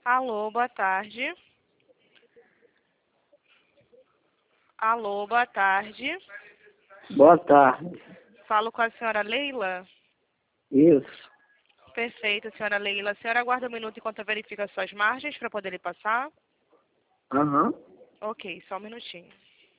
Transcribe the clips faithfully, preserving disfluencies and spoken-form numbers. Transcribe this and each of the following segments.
Alô, boa tarde. Alô, boa tarde. Boa tarde. Falo com a senhora Leila? Isso. Perfeito, senhora Leila. A senhora aguarda um minuto enquanto eu verifico as suas margens para poder lhe passar? Aham. Ok, só um minutinho.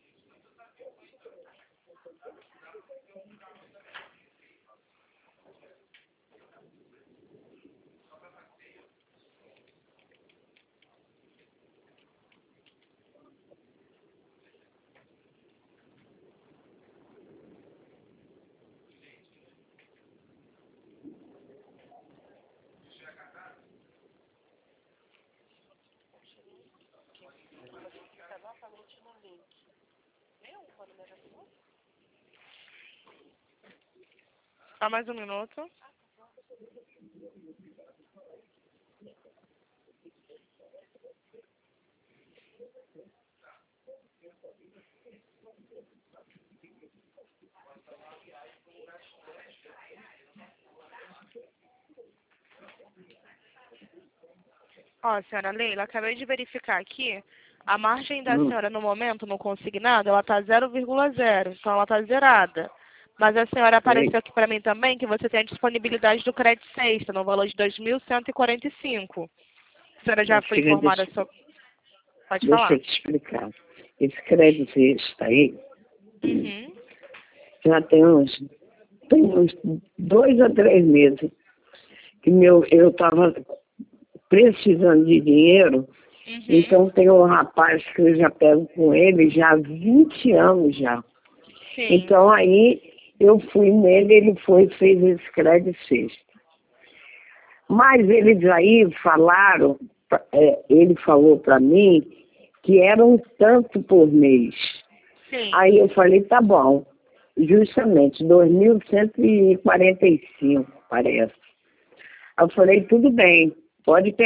Só mais um minuto. Ó, senhora Leila, acabei de verificar aqui. A margem da Hum. senhora no momento, no consignado, ela está zero vírgula zero. Então ela está zerada. Mas a senhora apareceu Sei. aqui para mim também que você tem a disponibilidade do crédito sexta, no valor de dois mil cento e quarenta e cinco. A senhora já Minha foi filha, informada deixa, sobre... Pode deixa falar. eu te explicar. Esse crédito extra aí Uhum. já tem uns, tem uns dois a três meses que meu, eu estava precisando de dinheiro. Uhum. Então tem um rapaz que eu já pego com ele já há vinte anos já. Sim. Então aí eu fui nele, ele foi e fez esse crédito extra. Mas eles aí falaram, é, ele falou para mim que era um tanto por mês. Sim. Aí eu falei, tá bom, justamente, dois mil cento e quarenta e cinco, parece. Aí eu falei, tudo bem, pode